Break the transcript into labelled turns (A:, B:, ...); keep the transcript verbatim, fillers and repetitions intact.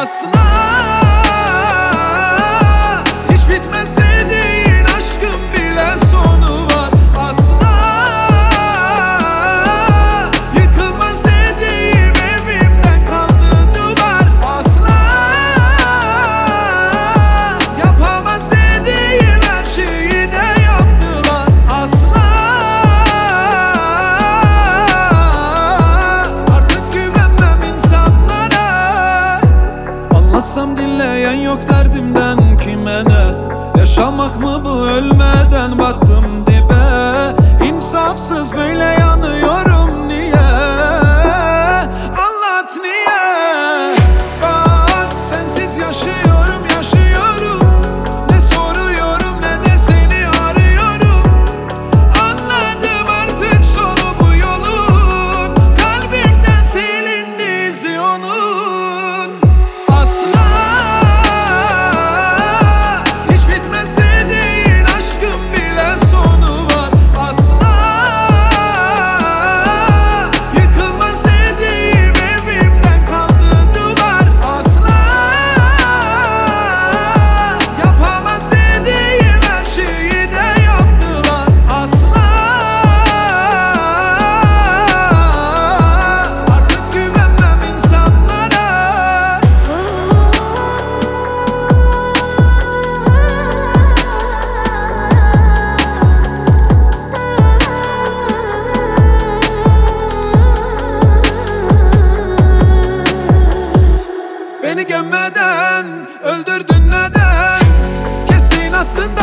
A: Asla hiç bitmez dediğin aşkın bile sonu var. Asla yıkılmaz dediğim evimden kaldı duvar. Asla yapamaz dediğim her şeyi de yaptılar. Asla artık güvenmem insanlara. Anlatsam dinleyen yok derdimden kime ne? Yaşamak mı bu, ölmeden battım dibe. İnsafsız böyle yanıyorum niye? Anlat niye? Bak sensiz yaşıyorum yaşıyorum. Ne soruyorum ne de seni arıyorum. Anladım artık sonu bu yolun. Kalbimden silindi izi onun. Asla hiç bitmez dediğin aşkın bile sonu var. Asla yıkılmaz dediğim evimden kaldı duvar. Asla yapamaz dediğim her şeyi de yaptılar. Asla artık güvenmem insanlara. Beni gömmeden öldürdün neden? Kestiğin attın